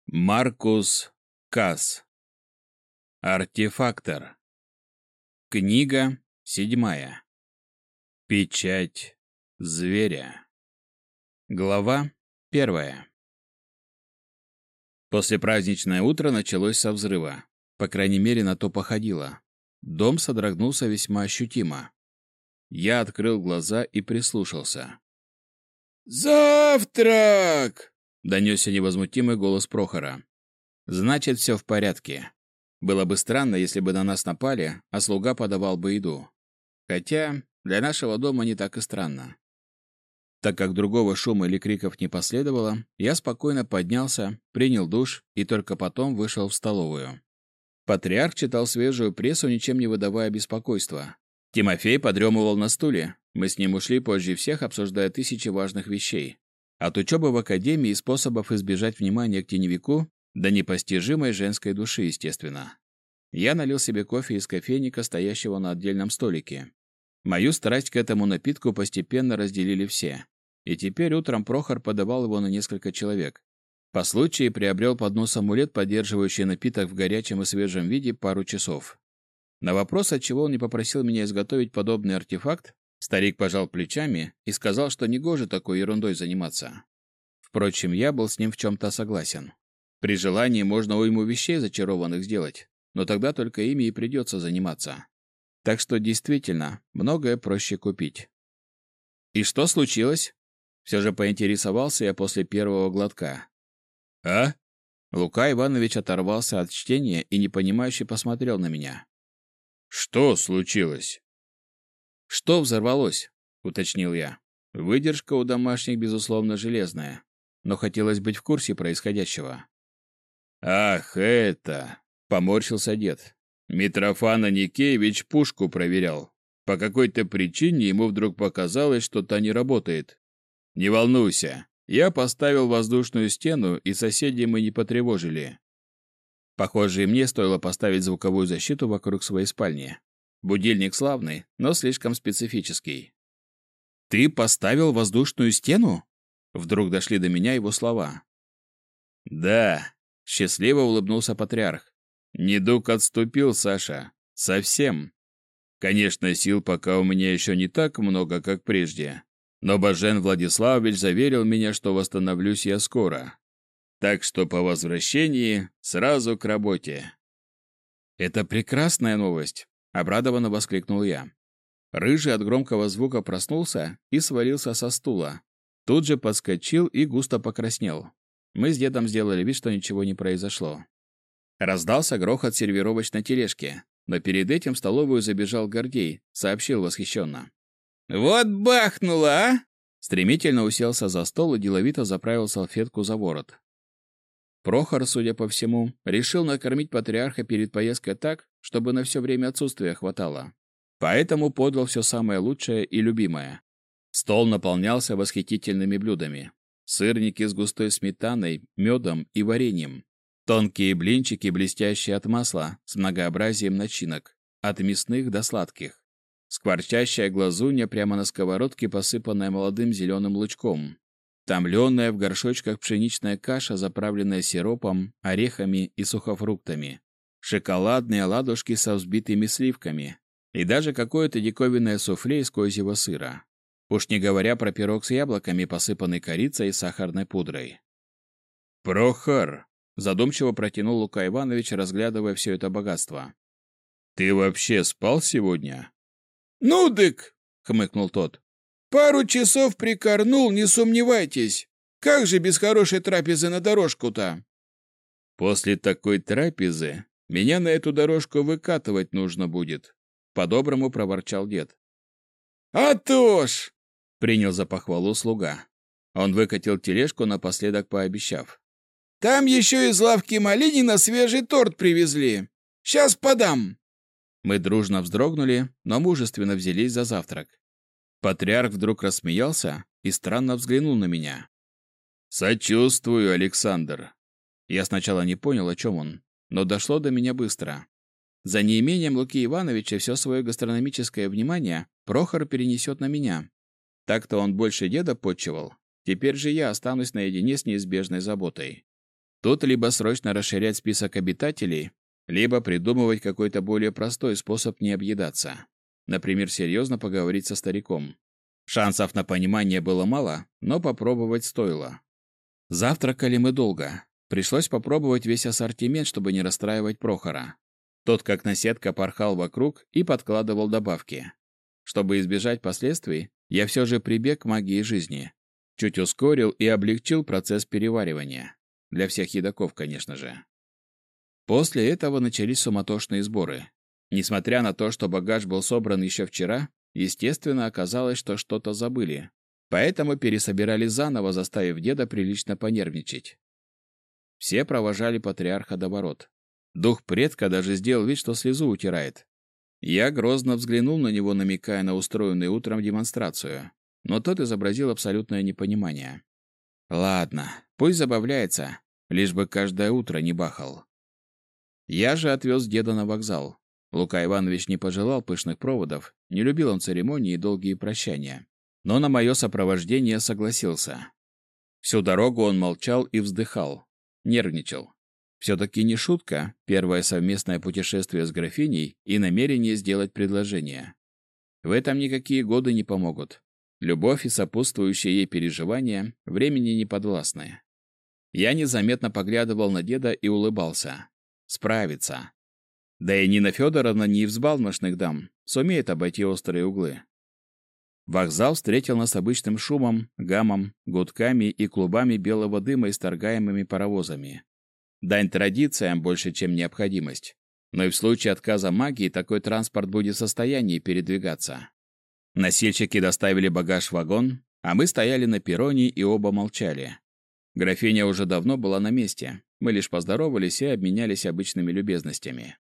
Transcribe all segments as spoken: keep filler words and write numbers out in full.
Маркус Касс. Артефактор. Книга седьмая. Печать зверя. Глава первая. Послепраздничное утро началось со взрыва. По крайней мере, на то походило. Дом содрогнулся весьма ощутимо. Я открыл глаза и прислушался. «Завтрак!» — донесся невозмутимый голос Прохора. «Значит, все в порядке. Было бы странно, если бы на нас напали, а слуга подавал бы еду. Хотя для нашего дома не так и странно». Так как другого шума или криков не последовало, я спокойно поднялся, принял душ и только потом вышел в столовую. Патриарх читал свежую прессу, ничем не выдавая беспокойства. Тимофей подремывал на стуле. Мы с ним ушли позже всех, обсуждая тысячи важных вещей. От учебы в академии и способов избежать внимания к теневику до непостижимой женской души, естественно. Я налил себе кофе из кофейника, стоящего на отдельном столике. Мою страсть к этому напитку постепенно разделили все. И теперь утром Прохор подавал его на несколько человек. По случаю приобрел поднос амулет, поддерживающий напиток в горячем и свежем виде пару часов. На вопрос, отчего он не попросил меня изготовить подобный артефакт, старик пожал плечами и сказал, что негоже такой ерундой заниматься. Впрочем, я был с ним в чем-то согласен. При желании можно уйму вещей зачарованных сделать, но тогда только ими и придется заниматься. Так что действительно, многое проще купить. «И что случилось?» Все же поинтересовался я после первого глотка. «А?» Лука Иванович оторвался от чтения и непонимающе посмотрел на меня. «Что случилось?» «Что взорвалось?» — уточнил я. Выдержка у домашних, безусловно, железная, но хотелось быть в курсе происходящего. «Ах, это!» — поморщился дед. Митрофан Аникеевич пушку проверял. По какой-то причине ему вдруг показалось, что та не работает. «Не волнуйся, я поставил воздушную стену, и соседей мы не потревожили». Похоже, и мне стоило поставить звуковую защиту вокруг своей спальни. Будильник славный, но слишком специфический. «Ты поставил воздушную стену?» Вдруг дошли до меня его слова. «Да», — счастливо улыбнулся патриарх. «Недуг отступил, Саша. Совсем. Конечно, сил пока у меня еще не так много, как прежде. Но Бажен Владиславович заверил меня, что восстановлюсь я скоро. Так что по возвращении сразу к работе». «Это прекрасная новость», — обрадованно воскликнул я. Рыжий от громкого звука проснулся и свалился со стула. Тут же подскочил и густо покраснел. Мы с дедом сделали вид, что ничего не произошло. Раздался грохот сервировочной тележки, но перед этим в столовую забежал Гордей, сообщил восхищенно. «Вот бахнуло, а!» Стремительно уселся за стол и деловито заправил салфетку за ворот. Прохор, судя по всему, решил накормить патриарха перед поездкой так, чтобы на все время отсутствия хватало. Поэтому подал все самое лучшее и любимое. Стол наполнялся восхитительными блюдами. Сырники с густой сметаной, медом и вареньем. Тонкие блинчики, блестящие от масла, с многообразием начинок, от мясных до сладких. Скворчащая глазунья прямо на сковородке, посыпанная молодым зеленым лучком. Томленая в горшочках пшеничная каша, заправленная сиропом, орехами и сухофруктами. Шоколадные оладушки со взбитыми сливками. И даже какое-то диковинное суфле из козьего сыра. Уж не говоря про пирог с яблоками, посыпанный корицей и сахарной пудрой. «Прохор!» — задумчиво протянул Лука Иванович, разглядывая все это богатство. «Ты вообще спал сегодня?» «Ну, дык!» — хмыкнул тот. «Пару часов прикорнул, не сомневайтесь. Как же без хорошей трапезы на дорожку-то?» «После такой трапезы меня на эту дорожку выкатывать нужно будет», — по-доброму проворчал дед. «А то ж!» — принял за похвалу слуга. Он выкатил тележку, напоследок пообещав. «Там еще из лавки Малинина свежий торт привезли. Сейчас подам». Мы дружно вздрогнули, но мужественно взялись за завтрак. Патриарх вдруг рассмеялся и странно взглянул на меня. «Сочувствую, Александр». Я сначала не понял, о чем он, но дошло до меня быстро. За неимением Луки Ивановича все свое гастрономическое внимание Прохор перенесет на меня. Так-то он больше деда подчивал. Теперь же я останусь наедине с неизбежной заботой. Тут либо срочно расширять список обитателей, либо придумывать какой-то более простой способ не объедаться. Например, серьезно поговорить со стариком. Шансов на понимание было мало, но попробовать стоило. Завтракали мы долго. Пришлось попробовать весь ассортимент, чтобы не расстраивать Прохора. Тот, как наседка, порхал вокруг и подкладывал добавки. Чтобы избежать последствий, я все же прибег к магии жизни. Чуть ускорил и облегчил процесс переваривания. Для всех едоков, конечно же. После этого начались суматошные сборы. Несмотря на то, что багаж был собран еще вчера, естественно, оказалось, что что-то забыли. Поэтому пересобирали заново, заставив деда прилично понервничать. Все провожали патриарха до ворот. Дух предка даже сделал вид, что слезу утирает. Я грозно взглянул на него, намекая на устроенную утром демонстрацию, но тот изобразил абсолютное непонимание. Ладно, пусть забавляется, лишь бы каждое утро не бахал. Я же отвез деда на вокзал. Лука Иванович не пожелал пышных проводов, не любил он церемонии и долгие прощания. Но на мое сопровождение согласился. Всю дорогу он молчал и вздыхал, нервничал. Все-таки не шутка, первое совместное путешествие с графиней и намерение сделать предложение. В этом никакие годы не помогут. Любовь и сопутствующие ей переживания времени не подвластны. Я незаметно поглядывал на деда и улыбался. Справится. Да и Нина Федоровна не из взбалмошных дам, сумеет обойти острые углы. Вокзал встретил нас обычным шумом, гамом, гудками и клубами белого дыма, исторгаемыми паровозами. Дань традициям больше, чем необходимость. Но и в случае отказа магии такой транспорт будет в состоянии передвигаться. Носильщики доставили багаж в вагон, а мы стояли на перроне и оба молчали. Графиня уже давно была на месте. Мы лишь поздоровались и обменялись обычными любезностями.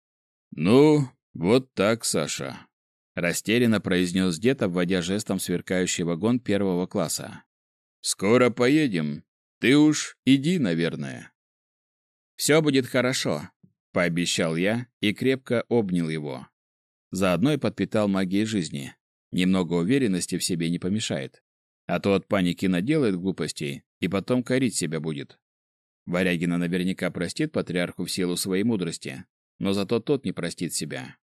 «Ну, вот так, Саша», — растерянно произнес дед, обводя жестом сверкающий вагон первого класса. «Скоро поедем. Ты уж иди, наверное». «Все будет хорошо», — пообещал я и крепко обнял его. Заодно и подпитал магией жизни. Немного уверенности в себе не помешает. А то от паники наделает глупостей и потом корить себя будет. Варягина наверняка простит патриарху в силу своей мудрости, но зато тот не простит себя.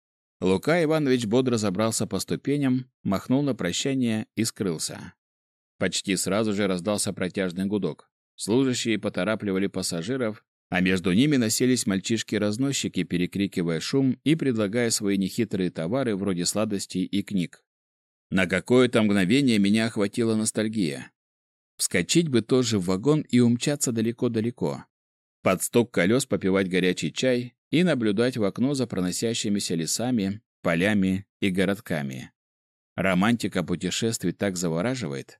Лука Иванович бодро забрался по ступеням, махнул на прощание и скрылся. Почти сразу же раздался протяжный гудок. Служащие поторапливали пассажиров, а между ними носились мальчишки-разносчики, перекрикивая шум и предлагая свои нехитрые товары вроде сладостей и книг. На какое-то мгновение меня охватила ностальгия. Вскочить бы тоже в вагон и умчаться далеко-далеко. Под стук колес попивать горячий чай и наблюдать в окно за проносящимися лесами, полями и городками. Романтика путешествий так завораживает.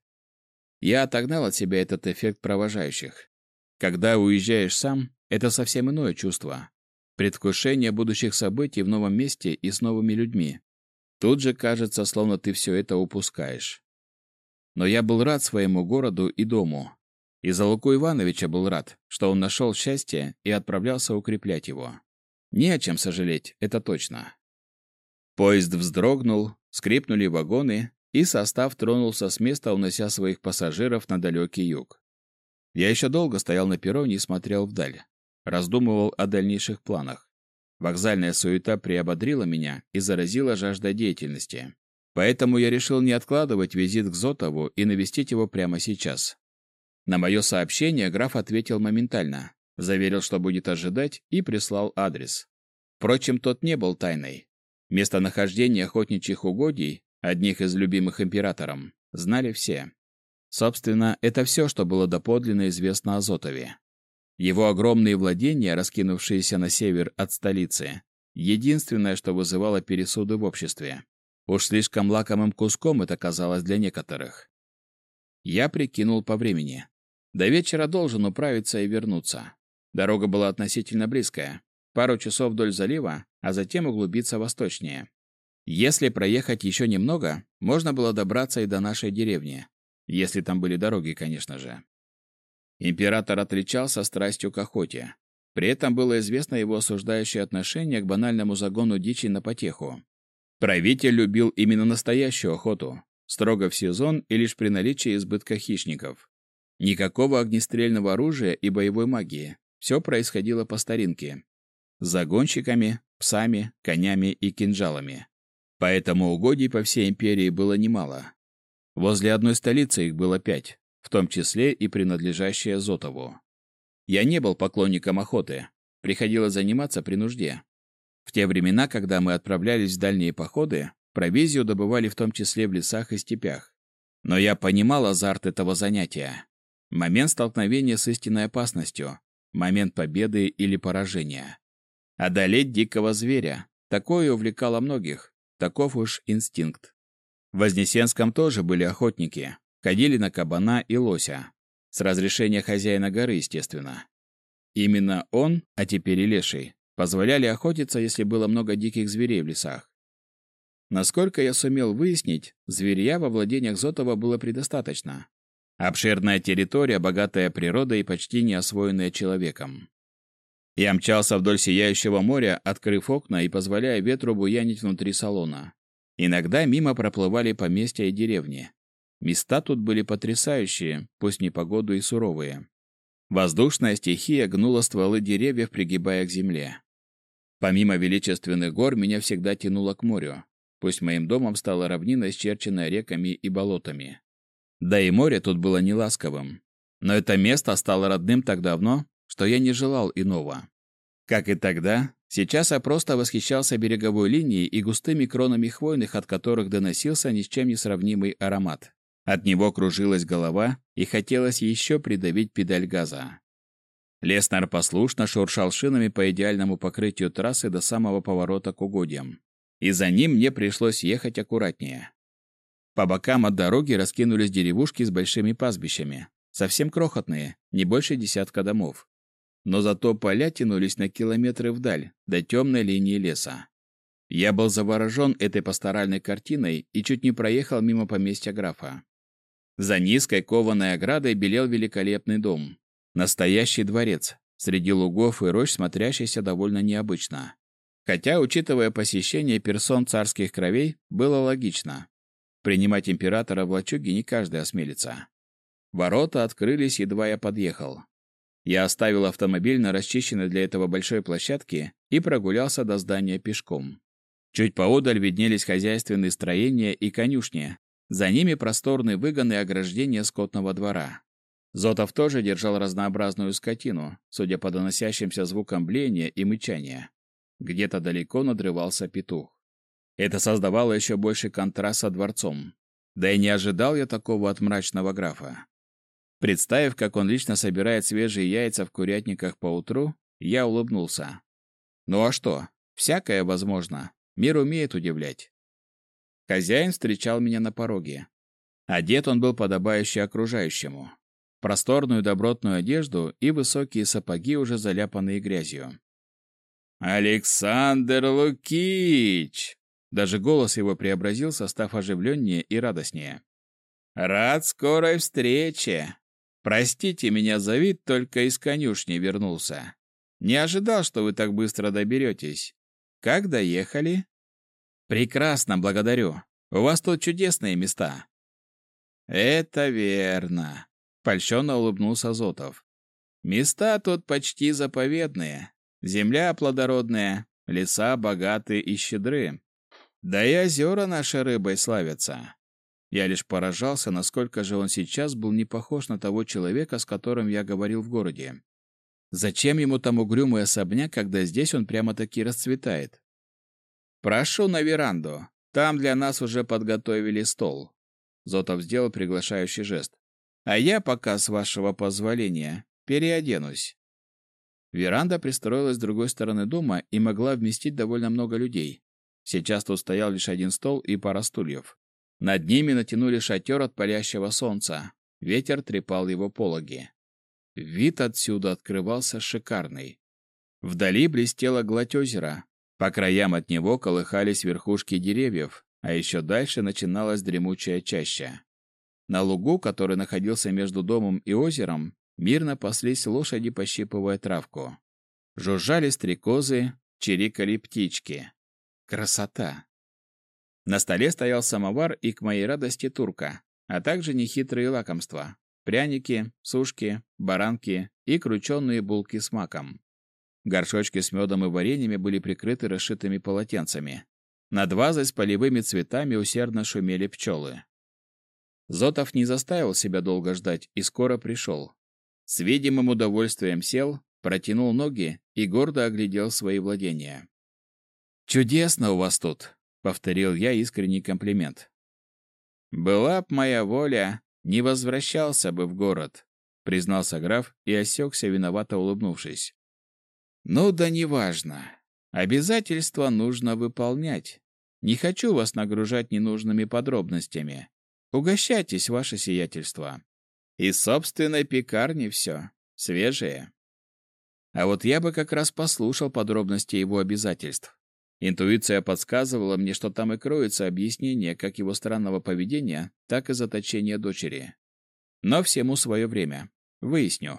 Я отогнал от себя этот эффект провожающих. Когда уезжаешь сам, это совсем иное чувство. Предвкушение будущих событий в новом месте и с новыми людьми. Тут же кажется, словно ты все это упускаешь. Но я был рад своему городу и дому. И за Луку Ивановича был рад, что он нашел счастье и отправлялся укреплять его. Не о чем сожалеть, это точно. Поезд вздрогнул, скрипнули вагоны, и состав тронулся с места, унося своих пассажиров на далекий юг. Я еще долго стоял на перроне и смотрел вдаль. Раздумывал о дальнейших планах. Вокзальная суета приободрила меня и заразила жажда деятельности. Поэтому я решил не откладывать визит к Зотову и навестить его прямо сейчас. На мое сообщение граф ответил моментально, заверил, что будет ожидать, и прислал адрес. Впрочем, тот не был тайной. Местонахождение охотничьих угодий, одних из любимых императором, знали все. Собственно, это все, что было доподлинно известно о Зотове. Его огромные владения, раскинувшиеся на север от столицы, единственное, что вызывало пересуды в обществе. Уж слишком лакомым куском это казалось для некоторых. Я прикинул по времени. До вечера должен управиться и вернуться. Дорога была относительно близкая. Пару часов вдоль залива, а затем углубиться восточнее. Если проехать еще немного, можно было добраться и до нашей деревни. Если там были дороги, конечно же. Император отличался страстью к охоте. При этом было известно его осуждающее отношение к банальному загону дичи на потеху. Правитель любил именно настоящую охоту, строго в сезон и лишь при наличии избытка хищников. Никакого огнестрельного оружия и боевой магии. Все происходило по старинке. С загонщиками, псами, конями и кинжалами. Поэтому угодий по всей империи было немало. Возле одной столицы их было пять, в том числе и принадлежащая Зотову. Я не был поклонником охоты, приходилось заниматься при нужде. В те времена, когда мы отправлялись в дальние походы, провизию добывали в том числе в лесах и степях. Но я понимал азарт этого занятия. Момент столкновения с истинной опасностью, момент победы или поражения. Одолеть дикого зверя — такое увлекало многих, таков уж инстинкт. В Вознесенском тоже были охотники, ходили на кабана и лося. С разрешения хозяина горы, естественно. Именно он, а теперь и леший, позволяли охотиться, если было много диких зверей в лесах. Насколько я сумел выяснить, зверья во владениях Зотова было предостаточно. Обширная территория, богатая природой и почти не освоенная человеком. Я мчался вдоль сияющего моря, открыв окна и позволяя ветру буянить внутри салона. Иногда мимо проплывали поместья и деревни. Места тут были потрясающие, пусть непогоду и суровые. Воздушная стихия гнула стволы деревьев, пригибая к земле. Помимо величественных гор, меня всегда тянуло к морю. Пусть моим домом стала равнина, исчерченная реками и болотами. Да и море тут было неласковым. Но это место стало родным так давно, что я не желал иного. Как и тогда, сейчас я просто восхищался береговой линией и густыми кронами хвойных, от которых доносился ни с чем не сравнимый аромат. От него кружилась голова, и хотелось еще придавить педаль газа. Леснер послушно шуршал шинами по идеальному покрытию трассы до самого поворота к угодьям. И за ним мне пришлось ехать аккуратнее. По бокам от дороги раскинулись деревушки с большими пастбищами. Совсем крохотные, не больше десятка домов. Но зато поля тянулись на километры вдаль, до темной линии леса. Я был заворожен этой пасторальной картиной и чуть не проехал мимо поместья графа. За низкой кованой оградой белел великолепный дом. Настоящий дворец, среди лугов и рощ, смотрящийся довольно необычно. Хотя, учитывая посещение персон царских кровей, было логично. Принимать императора в лачуге не каждый осмелится. Ворота открылись, едва я подъехал. Я оставил автомобиль на расчищенной для этого большой площадке и прогулялся до здания пешком. Чуть поодаль виднелись хозяйственные строения и конюшни. За ними просторные выгоны и ограждения скотного двора. Зотов тоже держал разнообразную скотину, судя по доносящимся звукам блеяния и мычания. Где-то далеко надрывался петух. Это создавало еще больше контраст со дворцом. Да и не ожидал я такого от мрачного графа. Представив, как он лично собирает свежие яйца в курятниках поутру, я улыбнулся. Ну а что? Всякое возможно. Мир умеет удивлять. Хозяин встречал меня на пороге. Одет он был подобающе окружающему. Просторную добротную одежду и высокие сапоги, уже заляпанные грязью. «Александр Лукич!» Даже голос его преобразился, став оживленнее и радостнее. «Рад скорой встрече! Простите меня за вид, только из конюшни вернулся. Не ожидал, что вы так быстро доберетесь. Как доехали?» «Прекрасно, благодарю. У вас тут чудесные места». «Это верно», — польщенно улыбнулся Зотов. «Места тут почти заповедные. Земля плодородная, леса богаты и щедры. Да и озера наши рыбой славятся». Я лишь поражался, насколько же он сейчас был не похож на того человека, с которым я говорил в городе. Зачем ему там угрюмый особняк, когда здесь он прямо-таки расцветает? «Прошу на веранду. Там для нас уже подготовили стол». Зотов сделал приглашающий жест. «А я пока, с вашего позволения, переоденусь». Веранда пристроилась с другой стороны дома и могла вместить довольно много людей. Сейчас тут стоял лишь один стол и пара стульев. Над ними натянули шатер от палящего солнца. Ветер трепал его пологи. Вид отсюда открывался шикарный. Вдали блестела гладь озера. По краям от него колыхались верхушки деревьев, а еще дальше начиналась дремучая чаща. На лугу, который находился между домом и озером, мирно паслись лошади, пощипывая травку. Жужжали стрекозы, чирикали птички. Красота! На столе стоял самовар и, к моей радости, турка, а также нехитрые лакомства. пряники, сушки, баранки и крученые булки с маком. Горшочки с медом и вареньями были прикрыты расшитыми полотенцами. Над вазой с полевыми цветами усердно шумели пчелы. Зотов не заставил себя долго ждать и скоро пришел. С видимым удовольствием сел, протянул ноги и гордо оглядел свои владения. «Чудесно у вас тут», — повторил я искренний комплимент. «Была б моя воля, не возвращался бы в город», — признался граф и осекся, виновато улыбнувшись. «Ну да неважно. Обязательства нужно выполнять. Не хочу вас нагружать ненужными подробностями. Угощайтесь, ваше сиятельство. Из собственной пекарни все. Свежее». А вот я бы как раз послушал подробности его обязательств. Интуиция подсказывала мне, что там и кроется объяснение как его странного поведения, так и заточения дочери. Но всему свое время. Выясню.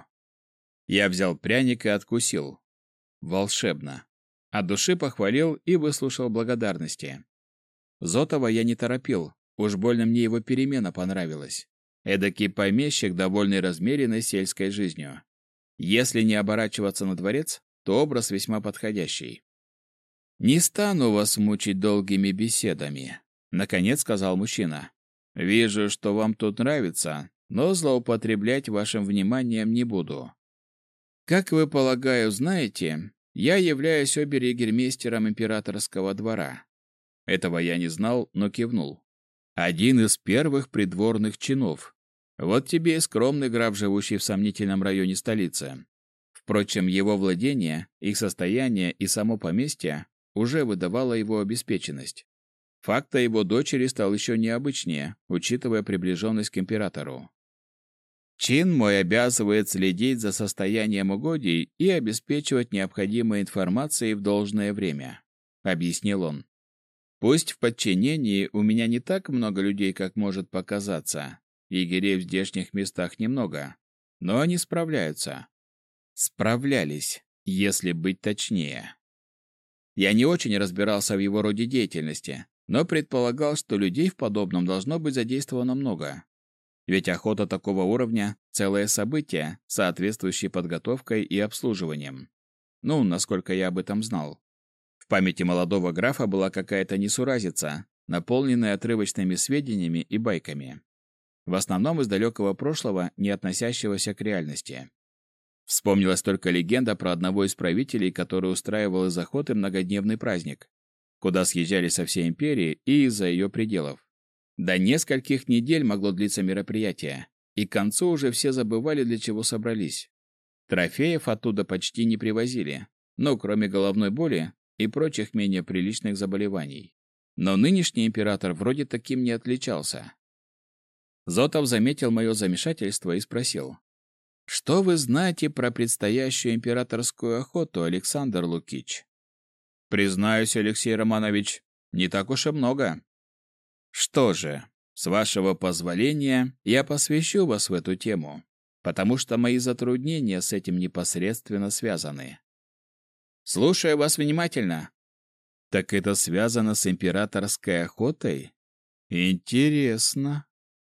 Я взял пряник и откусил. Волшебно. От души похвалил и выслушал благодарности. Зотова я не торопил, уж больно мне его перемена понравилась. Эдакий помещик, довольный размеренной сельской жизнью. Если не оборачиваться на дворец, то образ весьма подходящий. «Не стану вас мучить долгими беседами», — наконец сказал мужчина. «Вижу, что вам тут нравится, но злоупотреблять вашим вниманием не буду. Как вы, полагаю, знаете, я являюсь обер-егермейстером императорского двора». Этого я не знал, но кивнул. Один из первых придворных чинов. Вот тебе и скромный граф, живущий в сомнительном районе столицы. Впрочем, его владение, их состояние и само поместье уже выдавало его обеспеченность. Факт о его дочери стал еще необычнее, учитывая приближенность к императору. Чин мой обязывает следить за состоянием угодий и обеспечивать необходимой информацией в должное время, объяснил он. Пусть в подчинении у меня не так много людей, как может показаться. Егерей в здешних местах немного, но они справляются. Справлялись, если быть точнее. Я не очень разбирался в его роде деятельности, но предполагал, что людей в подобном должно быть задействовано много. Ведь охота такого уровня — целое событие, соответствующее подготовкой и обслуживанием. Ну, насколько я об этом знал. В памяти молодого графа была какая-то несуразица, наполненная отрывочными сведениями и байками. В основном из далекого прошлого, не относящегося к реальности. Вспомнилась только легенда про одного из правителей, который устраивал из охоты многодневный праздник, куда съезжали со всей империи и из-за ее пределов. До нескольких недель могло длиться мероприятие, и к концу уже все забывали, для чего собрались. Трофеев оттуда почти не привозили, ну, кроме головной боли и прочих менее приличных заболеваний. Но нынешний император вроде таким не отличался. Зотов заметил мое замешательство и спросил: «Что вы знаете про предстоящую императорскую охоту, Александр Лукич?» «Признаюсь, Алексей Романович, не так уж и много». «Что же, с вашего позволения, я посвящу вас в эту тему, потому что мои затруднения с этим непосредственно связаны». «Слушаю вас внимательно». «Так это связано с императорской охотой? Интересно».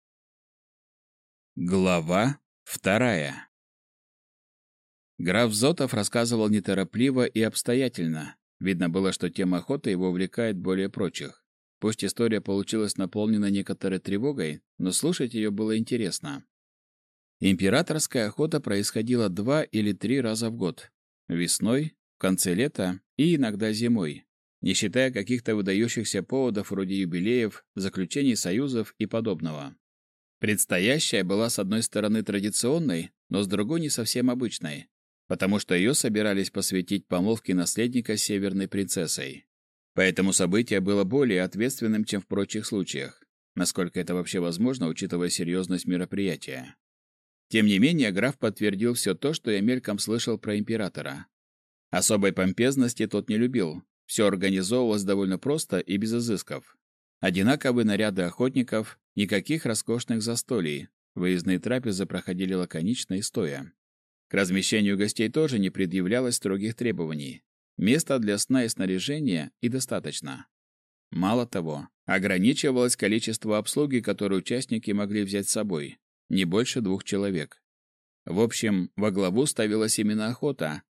Глава вторая. Граф Зотов рассказывал неторопливо и обстоятельно. Видно было, что тема охоты его увлекает более прочих. Пусть история получилась наполнена некоторой тревогой, но слушать ее было интересно. Императорская охота происходила два или три раза в год. Весной, в конце лета и иногда зимой, не считая каких-то выдающихся поводов вроде юбилеев, заключений союзов и подобного. Предстоящая была с одной стороны традиционной, но с другой не совсем обычной, потому что ее собирались посвятить помолвке наследника с северной принцессой. Поэтому событие было более ответственным, чем в прочих случаях, насколько это вообще возможно, учитывая серьезность мероприятия. Тем не менее, граф подтвердил все то, что я мельком слышал про императора. Особой помпезности тот не любил, все организовывалось довольно просто и без изысков. Одинаковые наряды охотников, никаких роскошных застолий, выездные трапезы проходили лаконично и стоя. К размещению гостей тоже не предъявлялось строгих требований. Места для сна и снаряжения и достаточно. Мало того, ограничивалось количество обслуги, которую участники могли взять с собой. не больше двух человек. В общем, во главу ставилась именно охота,